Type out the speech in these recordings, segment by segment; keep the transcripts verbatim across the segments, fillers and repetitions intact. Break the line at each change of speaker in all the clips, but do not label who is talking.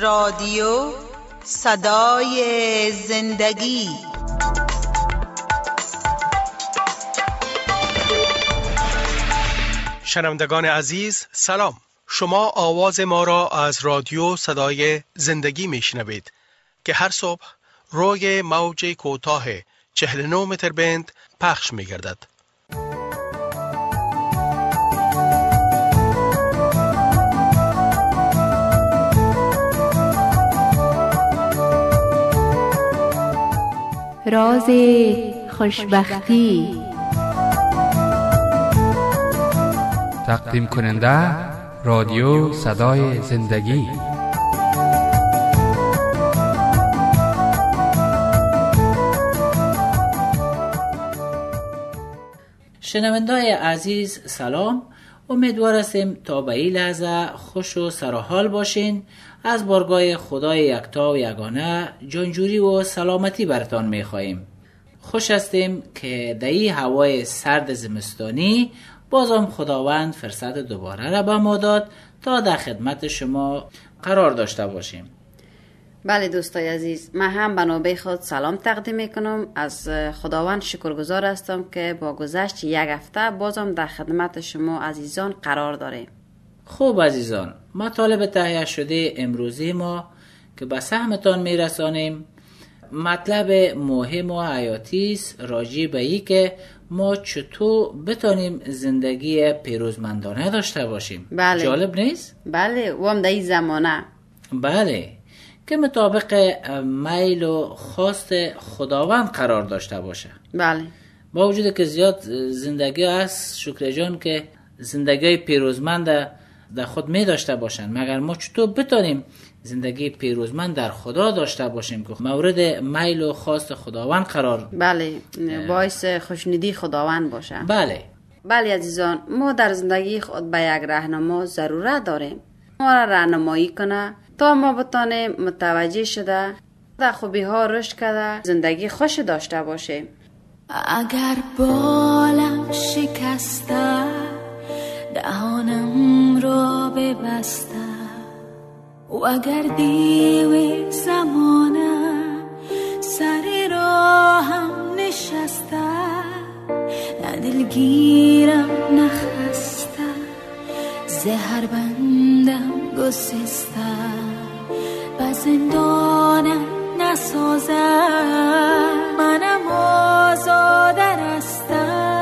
رادیو صدای زندگی.
شنوندگان عزیز سلام، شما آواز ما را از رادیو صدای زندگی میشنوید که هر صبح روی موج کوتاه چهل و نه متر بند پخش میگردد.
راز خوشبختی.
تقدیم کننده رادیو صدای زندگی.
شنونده‌های عزیز سلام، امیدوار هستیم تا به این لحظه خوش و سرحال باشین. از بارگاه خدای یکتا و یگانه جانجوری و سلامتی برتان می‌خواهیم. خوش هستیم که در این هوای سرد زمستانی بازم خداوند فرصت دوباره را به ما داد تا در خدمت شما قرار داشته باشیم.
بله دوستای عزیز، من هم به نوبه خود سلام تقدیم میکنم. از خداوند شکرگزار هستم که با گذشت یک هفته بازم در خدمت شما عزیزان قرار داریم.
خوب عزیزان، مطالب تهیه شده امروزی ما که به سهمتان میرسانیم مطلب مهم و حیاتی است راجع به این که ما چطور بتونیم زندگی پیروزمندانه داشته باشیم.
بله.
جالب نیست؟
بله، و هم در این زمانه.
بله، که مطابق میل و خواست خداوند قرار داشته باشه.
بله.
با وجود که زیاد زندگی هست شکر جان که زندگی پیروزمند در خود می داشته باشن، مگر ما چطور بتونیم زندگی پیروزمند در خدا داشته باشیم که مورد میل و خواست خداوند قرار
بله باعث خوشنودی خداوند باشه.
بله
بله عزیزان، ما در زندگی خود به یک راهنما ضرورت داریم، ما را راهنمایی کنه تا ما بتانیم متوجه شده در خوبی ها رشد کرده زندگی خوش داشته باشیم.
اگر بالم شکسته دهانم را ببسته و اگر دیو زمانه سر راهم نشسته، نه دلگیرم نخسته زهر بندم گسسته، به زندانم نسازه منم آزاده رسته.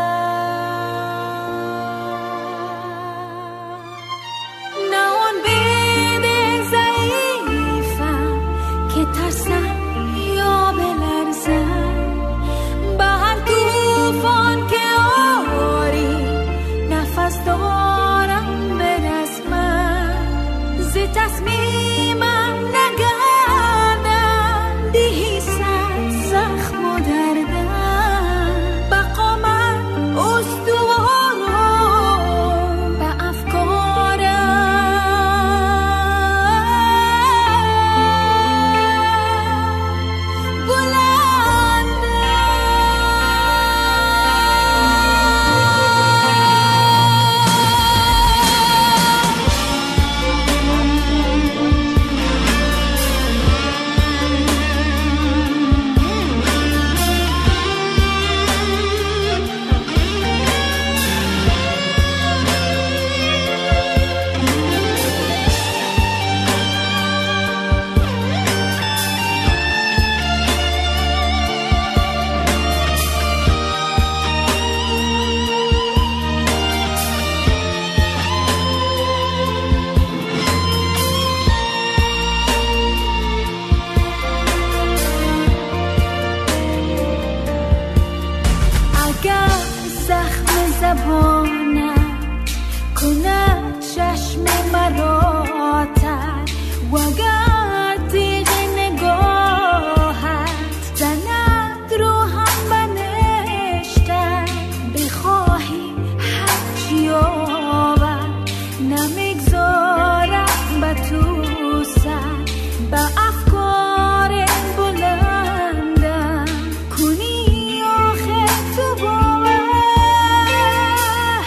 کنی آخه تو باور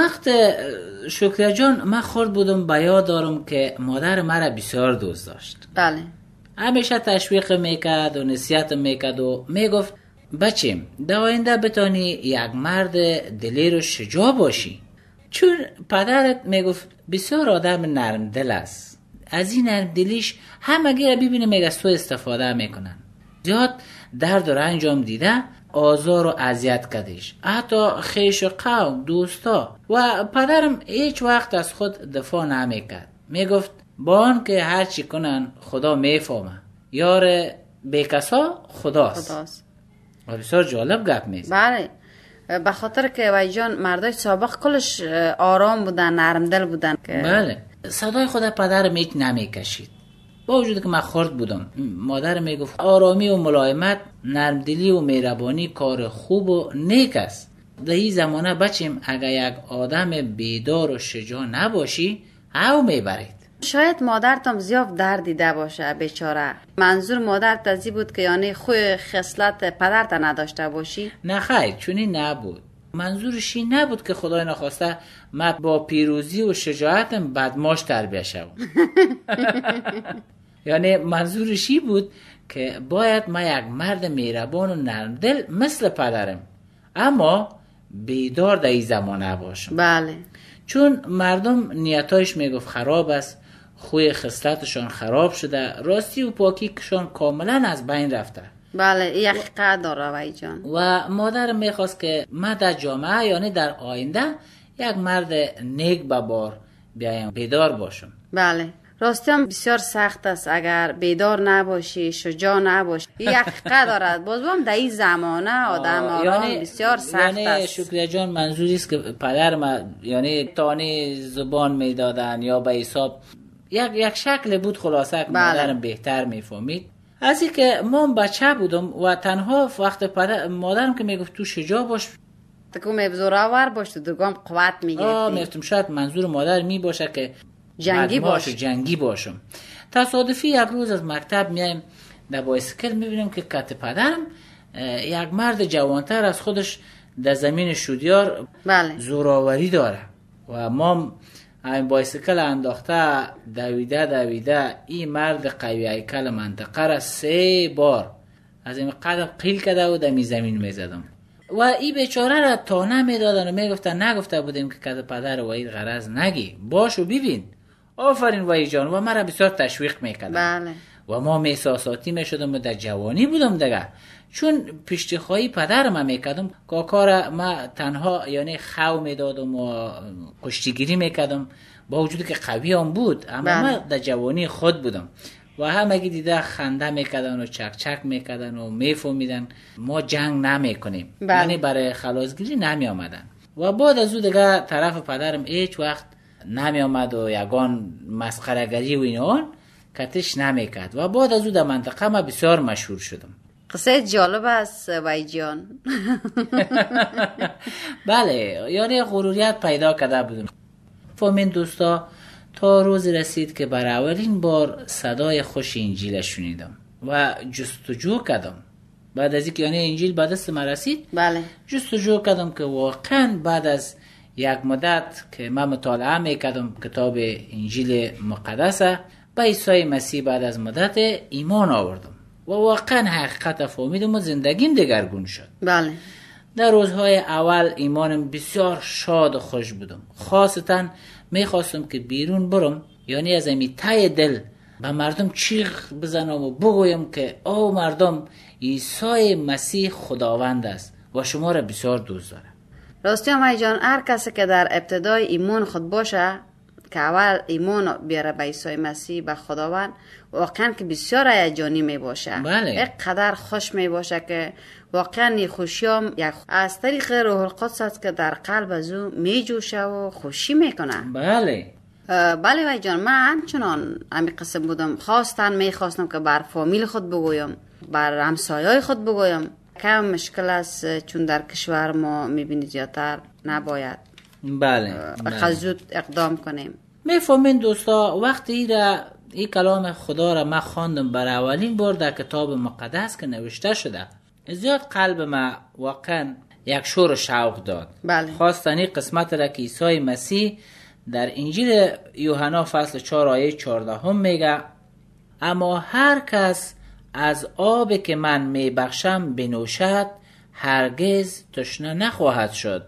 وقت شکریه جان من خورد بودم به یاد دارم که مادر مرا بسیار دوست داشت.
بله.
همیشه تشویق میکرد و نصیحت میکرد و میگفت بچیم در آینده بتانی یک مرد دلیر و شجاع باشی. چون پدرت میگفت بسیار آدم نرم دل است، از این نرم دلیش همگی را ببینه میگه تو استفاده میکنن. زیاد درد و رنجام دیده، آزار و اذیت کردش، حتی خیش و قوم دوستا. و پدرم هیچ وقت از خود دفاع نمیکرد، میگفت با آن که هر چی کنن خدا میفهمه، یار بیکسا خداست.
خداست.
و بسیار جالب گپ میزد.
بله، به خاطر که وای جان مردای سابق کلش آرام بودن، نرم دل بودن.
بله، صدای خود پدرم هیچ نمیکشید. با وجود که من خرد بودم، مادر میگفت آرامی و ملایمت، نرمدلی و مهربانی کار خوب و نیک است. در این زمانه بچیم اگر یک آدم بیدار و شجاع نباشی او میبرید.
شاید مادرتم زیاد درد دیده باشه بیچاره. منظور مادر تزی بود که یعنی خوی خصلت پدرت نداشته باشی؟
نه خیر، چونی نبود. منظورش این نبود که خدای نخواسته من با پیروزی و شجاعتم بدماش تربیه شوم. یعنی منظورش این بود که باید من یک مرد مهربان و نرم دل مثل پدرم، اما بیدار در این زمانه باشم.
بله.
چون مردم نیتایش میگفت خراب است، خوی خصلتشان خراب شده، راستی و پاکیشان کاملا از بین رفته.
بله، یک حقیقت داره وای جان.
و مادرم میخواست که من در جامعه یعنی در آینده یک مرد نیک ببار بیایم، بیدار باشم.
بله، راستی هم بسیار سخت است اگر بیدار نباشی، شجاع نباشی. یک حقیقت دارد. باز هم در این زمانه آدم آرام یعنی بسیار سخت
یعنی
است.
شکریه جان منظوری است که پدر من یعنی تانی زبان میدادن یا به حساب یک یک شکل بود، خلاصه که
بله.
مادرم بهتر میفهمید. از این که من بچه بودم و تنها وقت پدر مادرم که میگفت تو شجاع باش،
تکو میبزوراور باش، تو دگام قوت میگرفتی.
آه میفتم شاید منظور مادر می باشه که
جنگی باش.
جنگی باشم. تصادفی یک روز از مکتب میایم در بایسکل میبینیم که کت پدرم یک مرد جوانتر از خودش در زمین شودیار
بله.
زوراوری داره و ما این بایسکل انداخته دویده دویده این مرد قوی هیکل منطقه را سه بار از این قدم قیل کرده و دمی زمین میزدم و این بیچاره را تانه میدادن و میگفتن نگفته بودیم که کت پدر و این غرض نگی، باشو ببین، آفرین وای جان. و مرا بسیار تشویق میکردن.
بله.
و ما میساساتی میشدم و در جوانی بودم دیگه، چون پشتخواهی پدرم میکردم، کاکارا ما تنها یعنی خو میدادم و کشتیگیری میکردم، با وجودی که قوی هم بود، اما بله. ما در جوانی خود بودم و همگی دیده خنده میکردن و چک چک میکردن و میفهمیدن ما جنگ نمیکنیم،
بله.
یعنی برای خلاصگیری نمی آمدن. و بعد از او دیگه طرف پدرم هیچ وقت نمی آمد و یگان مسخره‌گری و اینان کتش نمیکرد و بعد از او در منطقه ما بسیار مشهور شدم.
قصه جالب است وای جان.
بله، یعنی غروریت پیدا کرده بودم. فهمین دوستا، تا روز رسید که بر اولین بار صدای خوش انجیل شنیدم و جستجو کردم. بعد از اینکه یعنی انجیل به دست من رسید،
بله،
جستجو کردم که واقعا بعد از یک مدت که من مطالعه میکردم کتاب انجیل مقدسه، به عیسی مسیح بعد از مدت ایمان آوردم و واقعا حقیقت فهمیدم و زندگیم دگرگون شد.
بله.
در روزهای اول ایمانم بسیار شاد و خوش بودم، خاصتا میخواستم که بیرون برم، یعنی از امی ته دل به مردم چیغ بزنم و بگویم که او مردم، عیسی مسیح خداوند است و شما را بسیار دوست داره.
راستی هم جان، هر کسی که در ابتدای ایمان خود باشه که اول ایمان بیاره به عیسی مسیح به خداوند، واقعا که بسیار هیجانی می باشه.
بله.
یک قدر خوش می باشه که واقعا این خوشیام یک از طریق روح القدس است که در قلب از او می جوشه و خوشی می کنه.
بله.
بله وای جان، من همچنان امی قسم بودم، خواستن می خواستم که بر فامیل خود بگویم، بر همسایه‌های خود بگویم. کم مشکل است چون در کشور ما می بینی زیادتر نباید
بله.
خزود اقدام کنیم.
میفهمین دوستا، وقتی ای را این کلام خدا را من خواندم بر اولین بار در کتاب مقدس که نوشته شده، زیاد قلب ما واقعا یک شور و شوق داد.
بله.
خواستنی قسمت را که عیسی مسیح در انجیل یوحنا فصل چهار آیه چهارده هم میگه اما هر کس از آب که من میبخشم بنوشد هرگز تشنه نخواهد شد،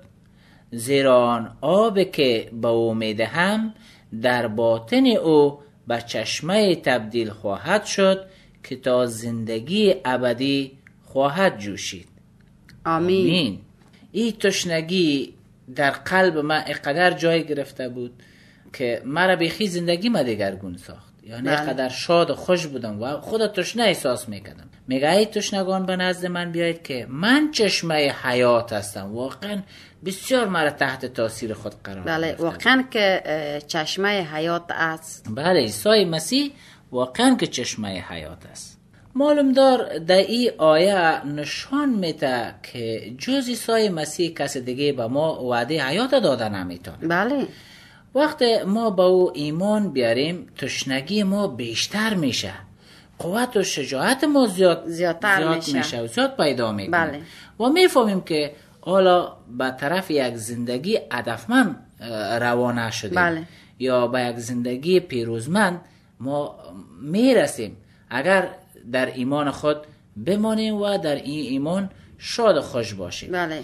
زیرا آن آب که به او میدهم در باطن او به چشمه تبدیل خواهد شد که تا زندگی ابدی خواهد جوشید.
آمین,
آمین. این تشنگی در قلب من اقدر جای گرفته بود که مرا بیخی زندگی ما دگرگون ساخت. یعنی اقدر شاد و خوش بودم و خود تشنه احساس میکردم. میگه ای تشنگان به نزد من بیایید که من چشمه حیات هستم. واقعا بسیار مرا تحت تاثیر خود قرار
بله
گرفتم.
واقعا که چشمه حیات است.
بله عیسی مسیح واقعا که چشمه حیات است. معلوم دار در این آیه نشان میده که جز عیسی مسیح کس دیگه به ما وعده حیات داده نمیتونه.
بله.
وقتی ما با او ایمان بیاریم تشنگی ما بیشتر میشه، قوت و شجاعت ما زیاد
زیادتر
زیاد
میشه.
میشه و زیاد پیدا میکنه.
بله.
و میفهمیم که حالا به طرف یک زندگی هدفمند روانه شدیم.
بله.
یا به یک زندگی پیروزمند ما میرسیم اگر در ایمان خود بمانیم و در این ایمان شاد و خوش باشیم.
بله.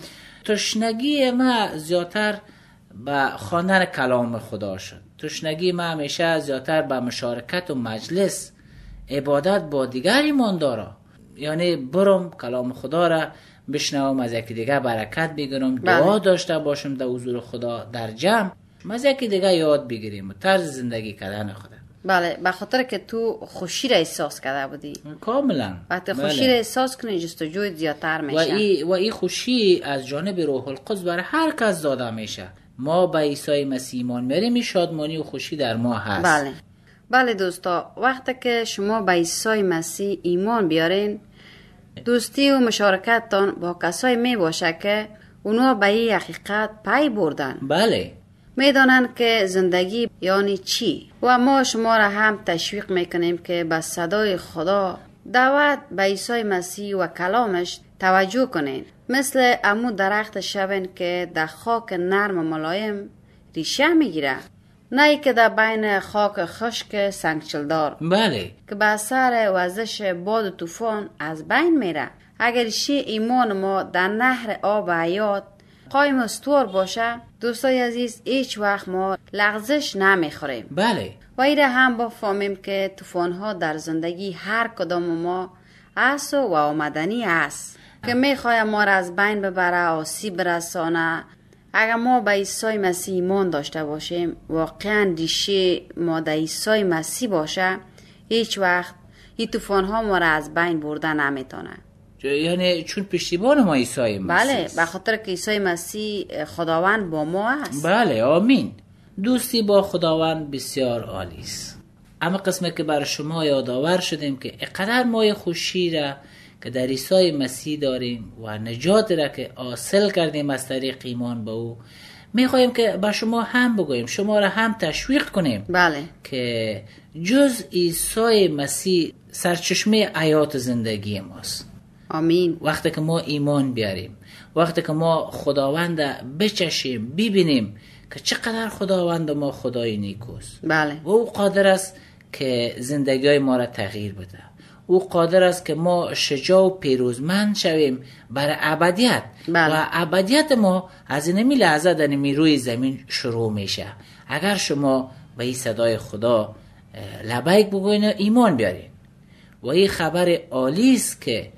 تشنگی ما زیادتر به خواندن کلام خدا شد. تشنگی ما همیشه زیادتر به مشارکت و مجلس عبادت با دیگر ایماندارا، یعنی برم کلام خدا را بشنوم، از یکی دیگه برکت بگیرم، دعا داشته باشم در حضور خدا در جمع، از یکی دیگه یاد بگیریم و طرز زندگی کردن خدا.
بله به خاطر که تو خوشی را احساس کرده بودی.
کاملا.
وقتی
بله.
خوشی را احساس کنی جستجوی زیادتر میشه.
و این و این خوشی از جانب روح القدس برای هر کس داده میشه. ما به عیسی مسیح ایمان میاریم، این شادمانی و خوشی در ما هست.
بله. بله دوستا، وقتی که شما به عیسی مسیح ایمان بیارین، دوستی و مشارکتتان با کسایی می باشه که اونا به این حقیقت پی بردن.
بله.
میدانن که زندگی یعنی چی، و ما شما را هم تشویق میکنیم که به صدای خدا دعوت به عیسی مسیح و کلامش توجه کنین، مثل امو درخت شبن که در خاک نرم و ملایم ریشه میگیره، نه ای که در بین خاک خشک سنگچلدار
بله.
که به اثر وزش باد و طوفان از بین میره. اگر ریشه ایمان ما در نهر آب حیات قایم استوار باشه، دوستای عزیز، هیچ وقت ما لغزش نمیخوریم.
بله.
و ایره هم بفهمیم که طوفان ها در زندگی هر کدام ما هست و آمدنی است که میخواه ما را از بین ببره، آسیب برسانه. اگر ما به عیسی مسیح ایمان داشته باشیم، واقعا ریشه ما در عیسی مسیح باشه، هیچ وقت این طوفان ها ما را از بین برده نمیتونه.
یعنی چون پشتیبان ما عیسی مسیح.
بله، به خاطر که عیسی مسیح خداوند با ما است.
بله. آمین. دوستی با خداوند بسیار عالی است. اما قسمت که برای شما یادآور شدیم که اقدر ما خوشی را که در عیسی مسیح داریم و نجات را که حاصل کردیم از طریق ایمان به او، میخواهیم که با شما هم بگوییم، شما را هم تشویق کنیم.
بله.
که جز عیسی مسیح سرچشمه حیات زندگی ماست.
آمین.
وقتی که ما ایمان بیاریم، وقتی که ما خداوند بچشیم، ببینیم که چقدر خداوند ما خدای نیکوست.
بله.
و او قادر است که زندگی ما را تغییر بده. او قادر است که ما شجاع و پیروزمند شویم برای ابدیت.
بله.
و ابدیت ما از این لحظه در این روی زمین شروع میشه. اگر شما به این صدای خدا لبیک بگوین و ایمان بیارین. و این خبر عالی است که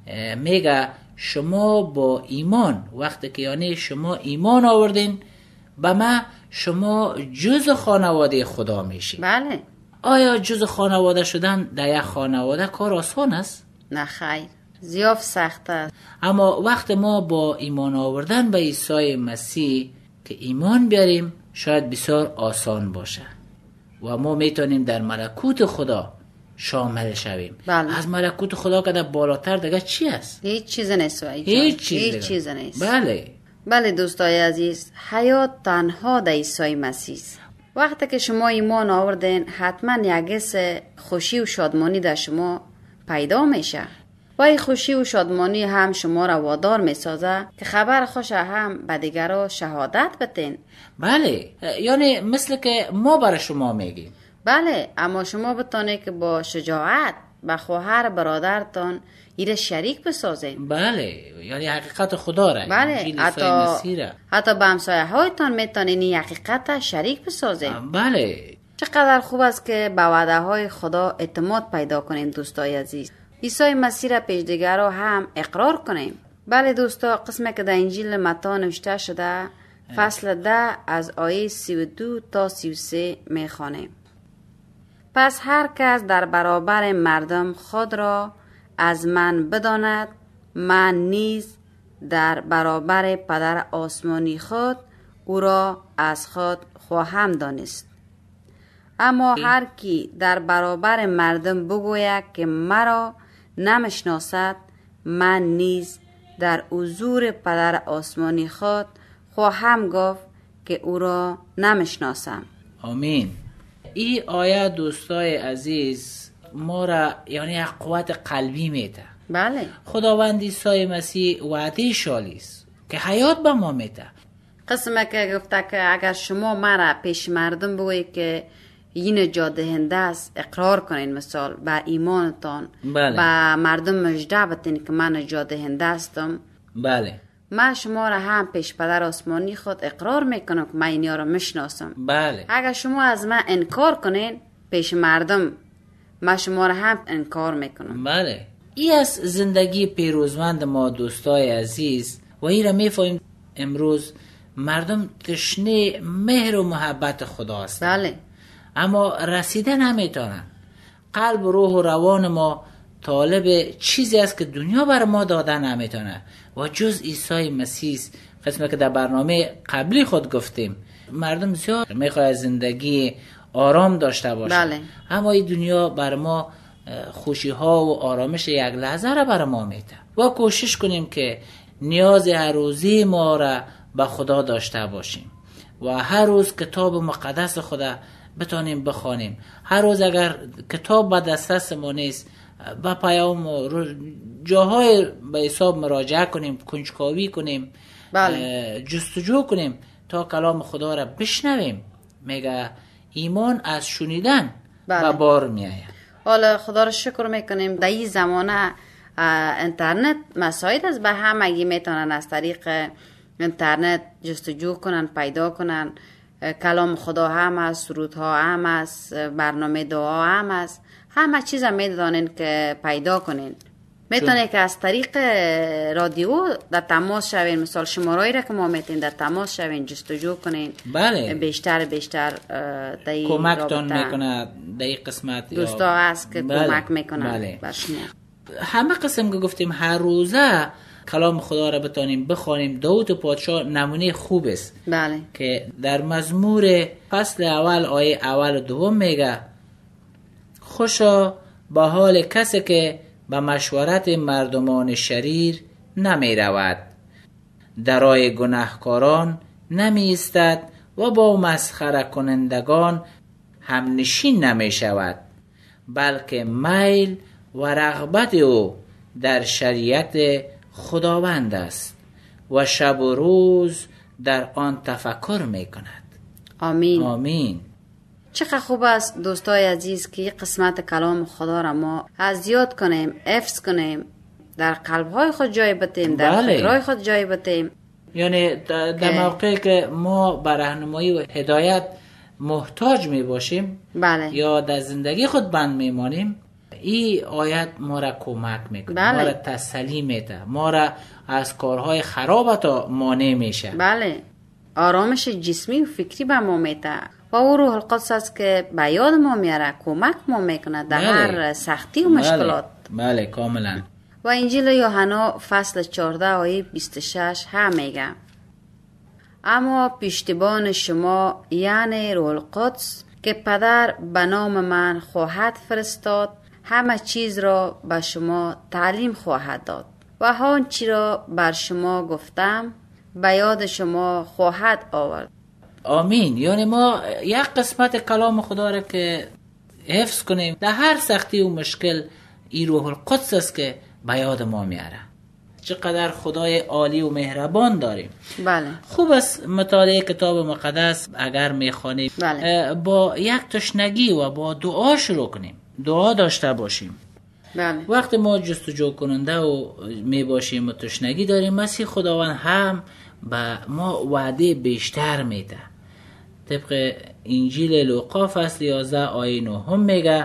میگه شما با ایمان، وقتی که یعنی شما ایمان آوردین به ما، شما جز خانواده خدا میشین.
بله.
آیا جز خانواده شدن در یک خانواده کار آسان است؟
نه خیر، زیاد سخت است.
اما وقتی ما با ایمان آوردن به عیسی مسیح که ایمان بیاریم، شاید بسیار آسان باشه و ما میتونیم در ملکوت خدا شامل شویم.
بله.
از ملکوت خدا که در بالاتر دیگه چی است؟
هیچ چیز نیست.
هیچ چیز,
هیچ چیز نیست.
بله.
بله دوستای عزیز، حیات تنها در عیسی مسیح است. وقتی که شما ایمان آوردین، حتما یک حس خوشی و شادمانی در شما پیدا میشه. و و این خوشی و شادمانی هم شما را وادار می سازه که خبر خوش هم به دیگران شهادت بتین.
بله، یعنی مثل که ما برای شما میگیم.
بله، اما شما بتانه که با شجاعت به خواهر برادرتان ایره شریک بسازین.
بله، یعنی حقیقت خدا را.
بله، حتی حتی به همسایه هایتان میتونین این حقیقت شریک بسازین.
بله.
چقدر خوب است که به وعده های خدا اعتماد پیدا کنیم دوستای عزیز. عیسی مسیح را پیش دیگران هم اقرار کنیم. بله دوستا، قسمی که در انجیل متی نوشته شده فصل ده از آیه سی و دو تا سی و سه میخوانیم. پس هر کس در برابر مردم خود را از من بداند، من نیز در برابر پدر آسمانی خود او را از خود خواهم دانست. اما هر کی در برابر مردم بگوید که مرا نمیشناسد، من نیز در حضور پدر آسمانی خود خواهم گفت که او را نمیشناسم.
آمین. این آیه دوستای عزیز ما را یعنی یک قوت قلبی میده.
بله.
خداوند عیسی مسیح وعده شالی است که حیات به ما میده.
قسمه که گفته که اگر شما مرا پیش مردم بگویید که این نجات دهنده است، اقرار کنین، مثال به ایمانتان.
بله.
به مردم مژده بدین که من نجات دهنده هستم.
بله.
من شما را هم پیش پدر آسمانی خود اقرار میکنم که من اینیا را میشناسم.
بله.
اگر شما از من انکار کنین پیش مردم، من شما را هم انکار میکنم.
بله. این از زندگی پیروزمند ما دوستای عزیز و این را میفهمیم امروز مردم تشنه مهر و محبت خدا هستند.
بله.
اما رسیده نمیتونن. قلب و روح و روان ما طالب چیزی است که دنیا بر ما داده نمیتونه و جز عیسی مسیح. قسمه که در برنامه قبلی خود گفتیم مردم زیاد میخواد زندگی آرام داشته باشه.
بله.
اما این دنیا بر ما خوشی ها و آرامش یک لحظه را بر ما میده و کوشش کنیم که نیاز هر روزی ما را به خدا داشته باشیم و هر روز کتاب مقدس خدا بتانیم بخوانیم. هر روز اگر کتاب به دسترس ما نیست، با پیام جاهای به حساب مراجعه کنیم، کنجکاوی کنیم.
بله.
جستجو کنیم تا کلام خدا را بشنویم. میگه ایمان از شنیدن
بله.
به بار میآید.
حالا خدا را شکر میکنیم در این زمانه اینترنت مساعد است، به همگی میتونن از طریق اینترنت جستجو کنن، پیدا کنن. کلام خدا هم است، سرودها هم است، برنامه دعا هم است، همه چیز هم میدانین که پیدا کنین. میتونه که از طریق رادیو در تماس شوین، مثال شمارهایی را که ما میتین در تماس شوین، جستجو کنین.
بله.
بیشتر بیشتر در
کمکتون میکنه در این قسمت.
دوستا هست که
بله.
کمک میکنن.
بله.
بر شما.
همه قسم که گفتیم هر روزه کلام خدا را بتانیم بخوانیم. داوود پادشاه نمونه خوب است.
بله.
که در مزمور فصل اول آیه اول و دوم میگه خوشا به حال کسی که به مشورت مردمان شریر نمی رود، درای گناهکاران نمی ایستد و با مسخره کنندگان هم نشین نمی شود، بلکه میل و رغبت او در شریعت خداوند است و شب و روز در آن تفکر می کند.
آمین.
آمین.
چقدر خوب است دوستای عزیز که یک قسمت کلام خدا را ما از یاد کنیم، حفظ کنیم، در قلبهای خود جای بتیم، در
بله.
فکرهای خود جای بتیم.
یعنی در موقعی که ما بر راهنمایی و هدایت محتاج می باشیم
بله.
یا در زندگی خود بند می مانیم، این آیت ما را کمک میکنه.
بله.
ما را تسلی میده، ما را از کارهای خراب تا مانع میشه.
بله. آرامش جسمی و فکری به ما میده و او روح القدس است که به یاد ما میاره، کمک ما میکنه در
بله.
هر سختی و مشکلات.
بله, بله کاملا.
و انجیل یوحنا فصل چهارده آیه بیست و شش هم میگه اما پشتیبان شما یعنی روح القدس که پدر به نام من خواهد فرستاد همه چیز را به شما تعلیم خواهد داد و آنچه را بر شما گفتم به یاد شما خواهد آورد.
آمین. یعنی ما یک قسمت کلام خدا را که حفظ کنیم در هر سختی و مشکل، این روح القدس است که به یاد ما میاره. چقدر خدای عالی و مهربان داریم.
بله.
خوب است مطالعه کتاب مقدس اگر میخوانیم
بله.
با یک تشنگی و با دعا شروع کنیم، دعا داشته باشیم.
بله.
وقتی ما جستجو کننده و می باشیم و تشنگی داریم، مسیح خداوند هم به ما وعده بیشتر میده. طبق انجیل لوقا فصل یازده آیه نه هم میگه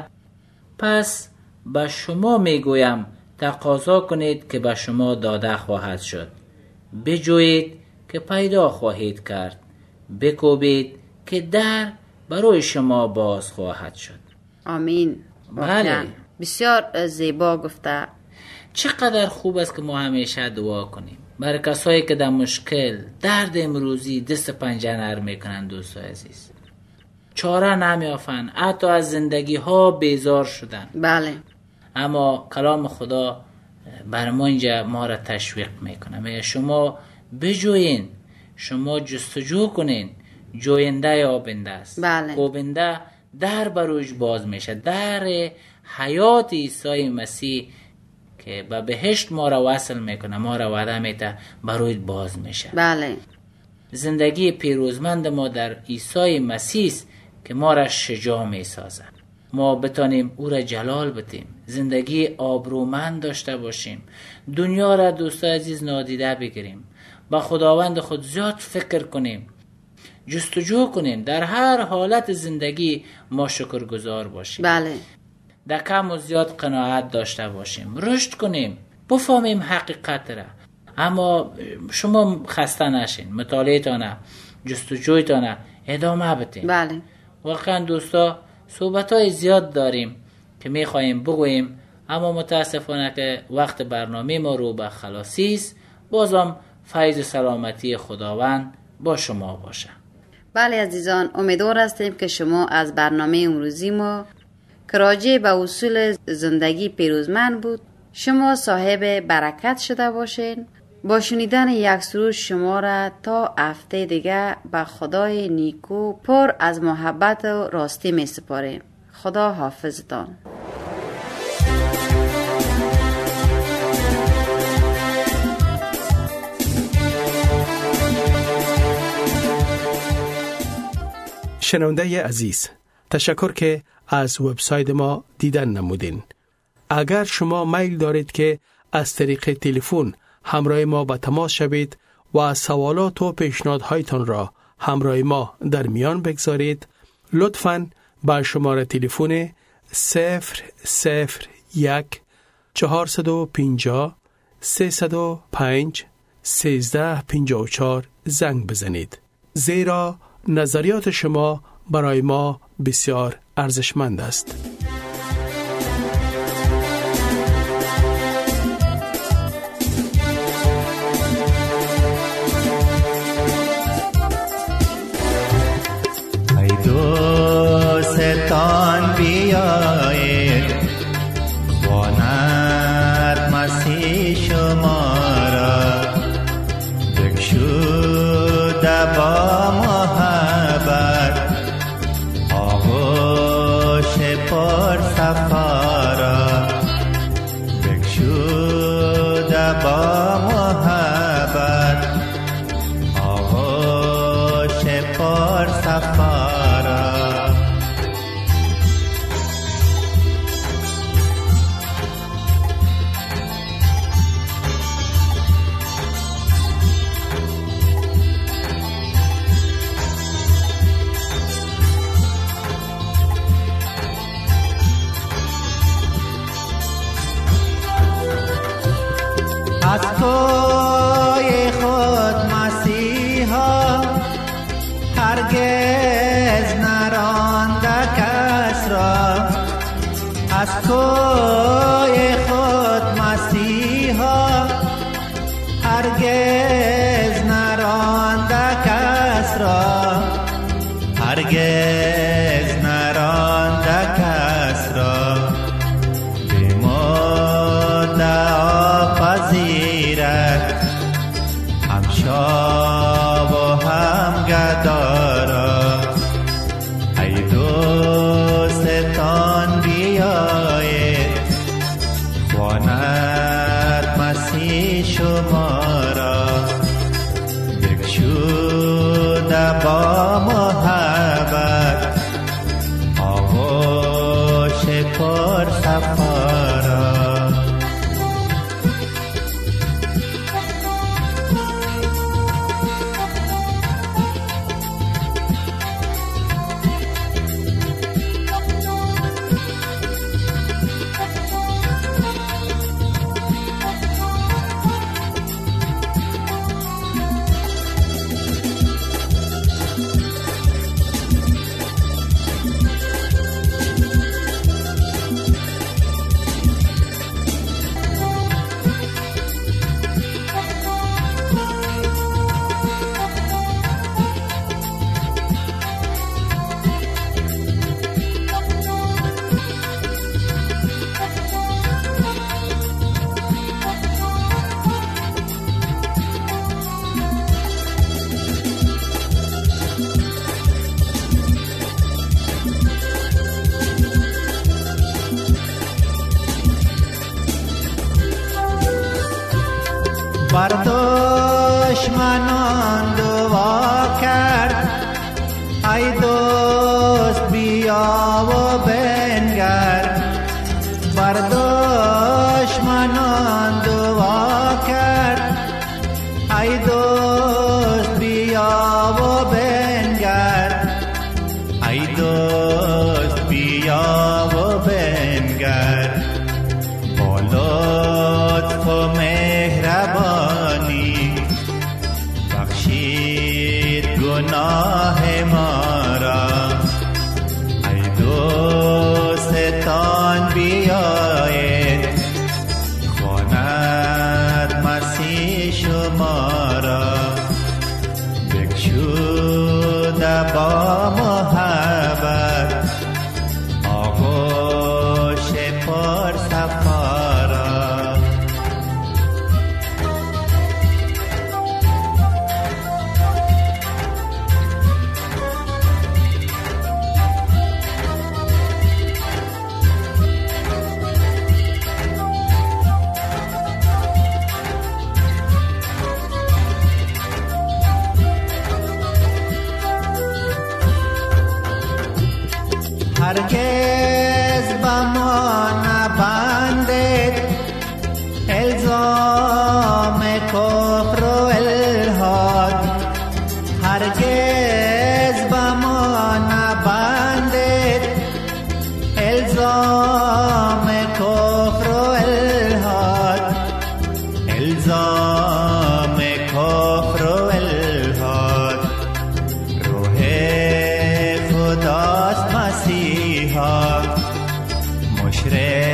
پس به شما میگویم تقاضا کنید که به شما داده خواهد شد، بجویید که پیدا خواهید کرد، بکوبید که در برای شما باز خواهد شد.
آمین.
بله.
بسیار زیبا گفته. چقدر
خوب است که ما همیشه دعا کنیم برای کسایی که در مشکل، درد امروزی دست پنجه نرم میکنن. دوستای عزیز، چاره نمیافن، حتی از زندگی ها بیزار شدن.
بله.
اما کلام خدا بر ما اینجا ما را تشویق میکنه، میگه شما بجوین، شما جستجو کنین، جوینده یابنده است.
بله.
کوبنده در بروش باز میشه. در حیات عیسی مسیح که به بهشت ما را وصل میکنه، ما را وعده میده، بروی باز میشه.
بله.
زندگی پیروزمند ما در عیسی مسیح که ما را شجاع میسازه، ما بتانیم او را جلال بدیم، زندگی آبرومند داشته باشیم، دنیا را دوستای عزیز نادیده بگیریم، با خداوند خود زیاد فکر کنیم، جستجو کنیم، در هر حالت زندگی ما شکرگزار باشیم.
بله.
در کم و زیاد قناعت داشته باشیم، رشد کنیم، بفهمیم حقیقت را. اما شما خسته نشین، مطالعه‌تان، جستجویتان ادامه بدین.
بله.
واقعا دوستا صحبت‌های زیاد داریم که می‌خوایم بگوییم، اما متاسفانه که وقت برنامه ما رو به خلاصی است. بازم فیض و سلامتی خداوند با شما باشه.
بله عزیزان، امیدوار هستیم که شما از برنامه امروزی ما که راجع به اصول زندگی پیروزمند بود شما صاحب برکت شده باشین. با شنیدن یک سرود شما را تا هفته دیگه به خدای نیکو پر از محبت و راستی می سپاریم. خدا حافظتان.
شنونده عزیز، تشکر که از وبسایت ما دیدن نمودین. اگر شما میل دارید که از طریق تلفن همراه ما به تماس شوید و سوالات و پیشنهادهایتان را همراه ما در میان بگذارید، لطفاً با شماره تلفن صفر صفر یک چهارصد و پنجاه سیصد و پنج سیزده پنجاه و چهار زنگ بزنید، زیرا نظریات شما برای ما بسیار ارزشمند است.
ای دوستان بیایید واند مسیح شما را بکشوده با محبت آغوش پر صفا را بکشوده با محبت آغوش پر صفا را. از کوی خود مسیحا هرگز نرانده کس را، از کوی خود مسیحا هرگز نرانده کس را، هرگز نرانده کس را هم شاب و هم گدارا. ای دوستان بیایید خانه بر دشمنان دعا کرد ای دوست بیا و بنگر. بر دشمنان دعا کرد ای دوست بیا و بنگر. ای دوست بیا و بنگر. با لطف و مهربانی بخشید گناه ما را. ای دوستان بیایید خواند مسیح شما را. بگشوده با محبت آغوش پر صفا را. هرگز با ما نبندید الزام کفر و الحاد. هرگز با ما نبندید الزام کفر و الحاد. الزام کفر و الحاد. روح خداست مسیحا مشرق